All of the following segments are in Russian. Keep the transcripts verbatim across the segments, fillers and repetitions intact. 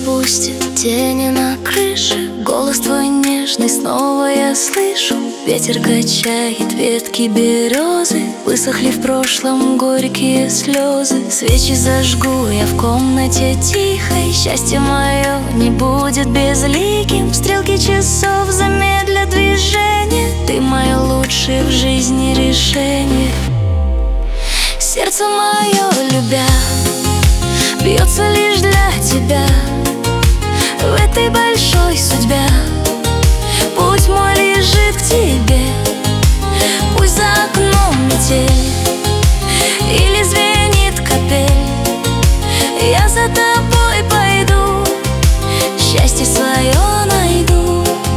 распустит тени на крыше. Голос твой нежный снова я слышу. Ветер качает ветки березы. Высохли в прошлом горькие слезы. Свечи зажгу я в комнате тихой. Счастье мое не будет безликим. Стрелки часов замедлят движение. Ты мое лучшее в жизни решение. Сердце мое, любя, бьется лишь для тебя. В этой большой судьбе путь мой лежит к тебе. Пусть за окном метель или звенит капель, я за тобой пойду, счастье свое найду.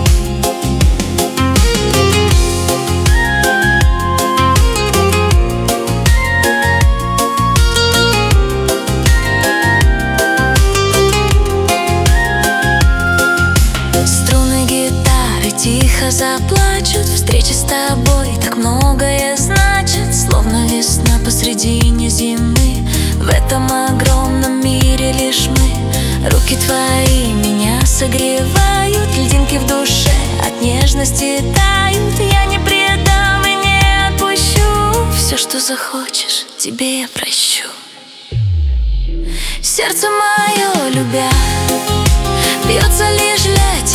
Тихо заплачут, встреча с тобой так многое значит. Словно весна посредине зимы. В этом огромном мире лишь мы. Руки твои меня согревают. Льдинки в душе от нежности тают. Я не предам и не отпущу. Все, что захочешь, тебе я прощу. Сердце мое, любя, бьется лишь для тебя.